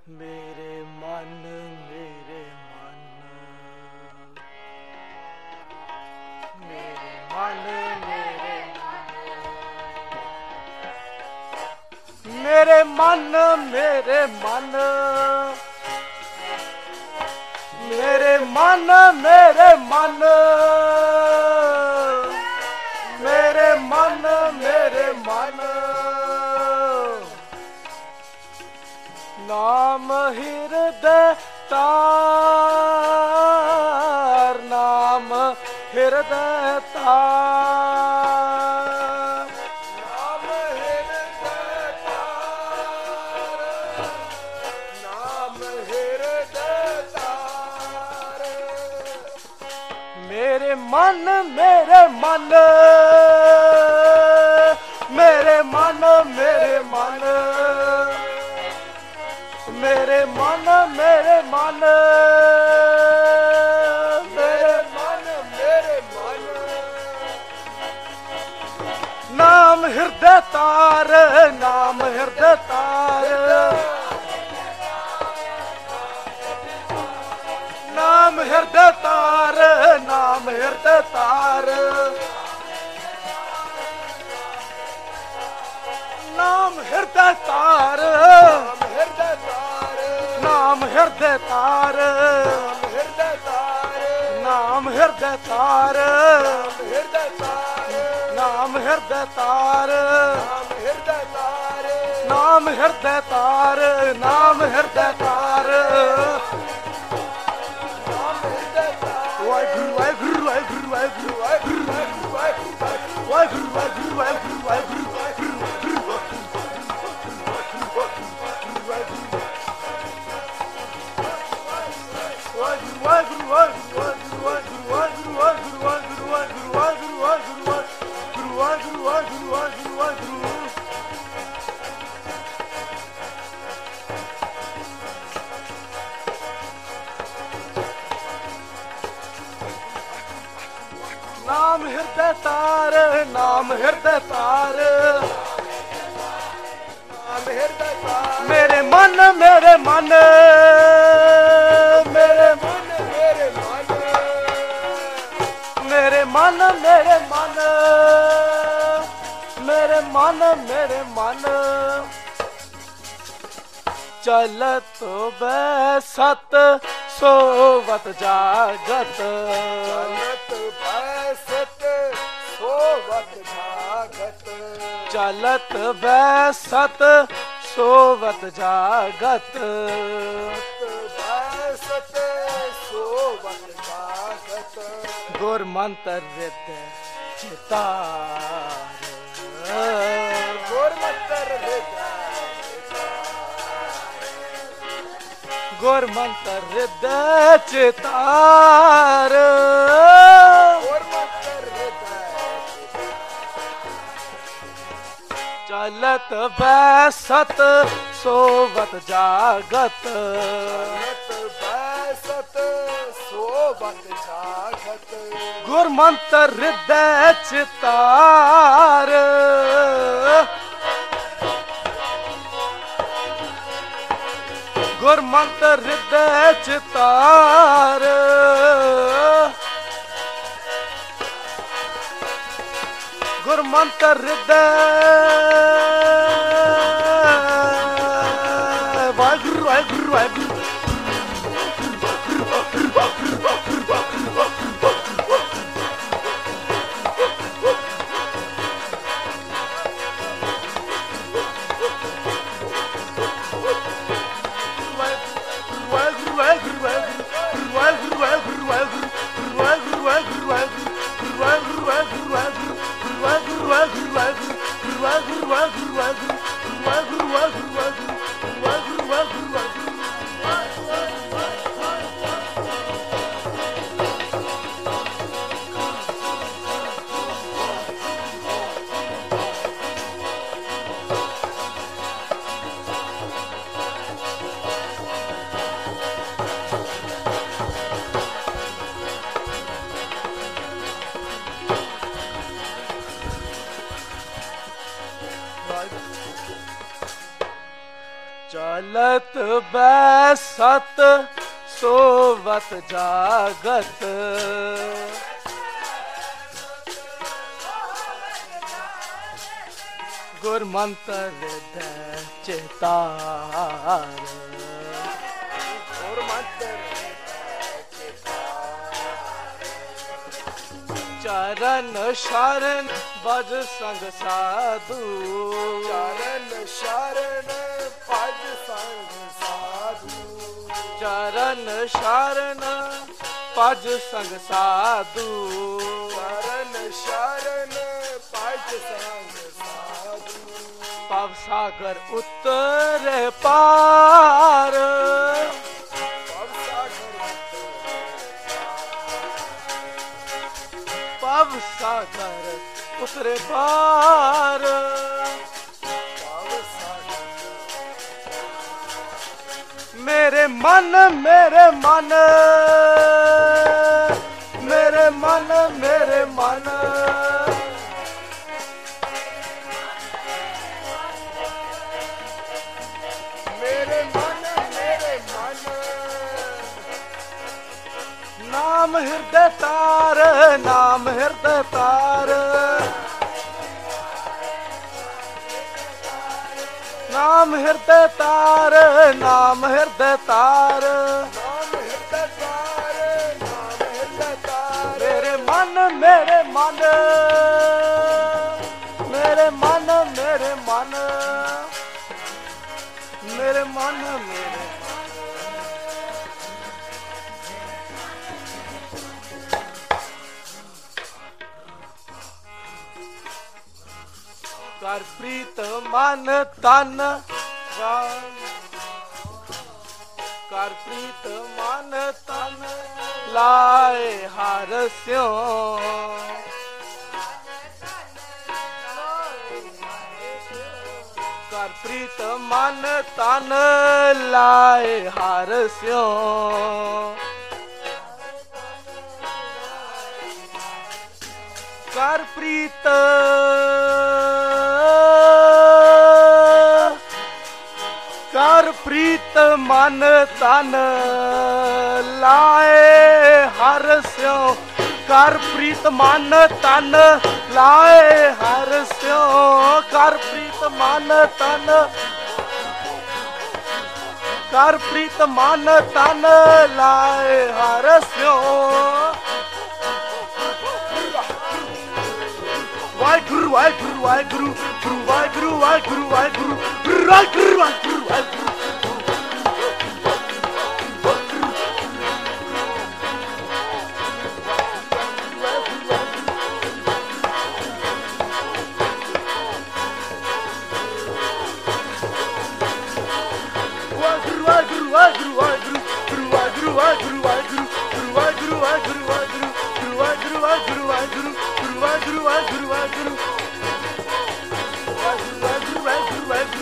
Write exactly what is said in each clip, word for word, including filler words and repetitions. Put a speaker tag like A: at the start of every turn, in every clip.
A: मेरे मन मेरे मन मेरे मन मेरे मन मेरे मन मेरे मन मेरे मन मेरे मन मेरे मन नाम हृदय तार नाम हृदय तार नाम हृदय तार नाम हृदय तार मेरे मन मेरे मन मेरे मन मेरे मन मेरे मन मेरे मन मेरे मन मेरे मन नाम हृदय तार नाम हृदय तार नाम हृदय तार नाम हृदय तार नाम हृदय तार नाम हृदय तार नाम हृदय तार नाम हृदय तार नाम हृदय तार नाम हृदय तार वाहिगुरु वाहिगुरु वाहिगुरु वाहिगुरु वाहिगुरु वाहिगुरु वाहिगुरु वाहिगुरु वाहिगुरु नाम हृदय तार नाम हृदय तार नाम हृदय तार मेरे मन मेरे मन मेरे मन मेरे मन मेरे मन मेरे मन मेरे मन मेरे मन चलत बैसत सोवत जागत चलत बैसत सोवत जागत चलत बैसत सोवत जागत बैसत सोवत जागत गुर मंत्र हृदय चितार गुर मंत्र हृदय गुर मंत्र हृदय चितार गुर मंत्र हृदय चलत बैसत सोवत जागत बैसत सोवत जागत गुर मंत्र हृदय चितार गुर मंत्र हृदय चितार गुर मंत्र हृदय वाहिगुरु वाहिगुरु वाहिगुरु चलत बैसत सोवत जागत गुर मंत्र दे चितार गुर मंत्र चरण शरण भज संग साधु
B: चरण शरण भज संग साधु
A: चरण शरण भज संग साधु
B: चरण शरण भज संग साधु
A: पव सागर उतरे पार
B: पव सागर
A: पव सागर उतरे पार
B: पव सागर
A: मेरे मन मेरे मन मेरे मन मेरे मन
B: मेरे मन मेरे मन
A: नाम हृदय तार नाम हृदय तार नाम हृदय तार नाम हृदय तार
B: नाम हृदय तार नाम हृदय तार
A: मेरे मन मेरे मन मेरे मन मेरे मन मेरे मन मेरे कर प्रीत मन तन कर प्रीत मन तन लाए हर स्यों कर प्रीत मन तन लाए हर स्यों कर प्रीत कर प्रीत मन तन लाए हर स्यों कर प्रीत मन तन लाए हर स्यों कर प्रीत मन तन कर प्रीत मन तन लाए हर स्यों वाहिगुरु वाहिगुरु वाहिगुरु गुरु वाहिगुरु वाहिगुरु वाहिगुरु गुरु वाहिगुरु वाहिगुरु वाहिगुरु वाहिगुरु वाहिगुरु गुरु वाहिगुरु वाहिगुरु वाहिगुरु गुरु वाहिगुरु वाहिगुरु वाहिगुरु गुरु वाहिगुरु वाहिगुरु वाहिगुरु गुरु वाहिगुरु वाहिगुरु वाहिगुरु वाहिगुरु वाहिगुरु वाहिगुरु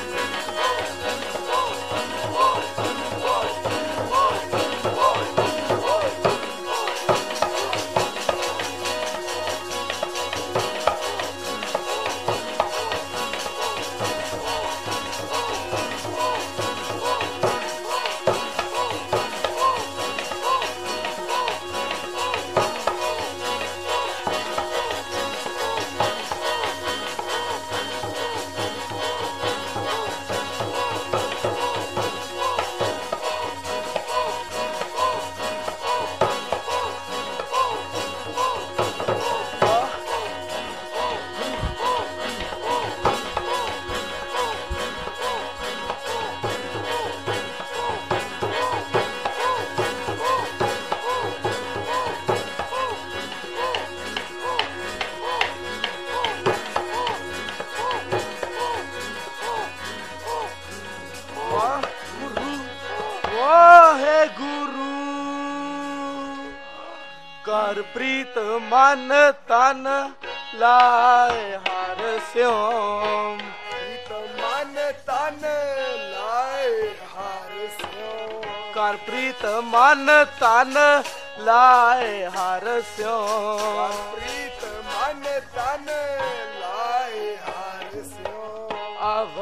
A: कर प्रीत मन तन लाए हर स्यों
B: प्रीत मन तन लाए हर स्यों
A: कर प्रीत मन तन लाए हर स्यों
B: प्रीत मन तन लाए हर स्यों
A: अव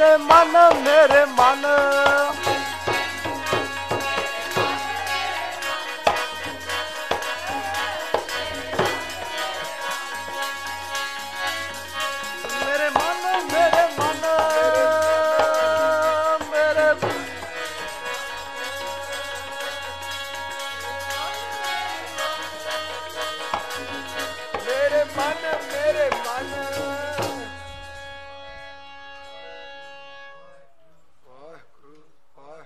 A: ਮੇਰੇ ਮਨ ਮੇਰੇ ਮਨ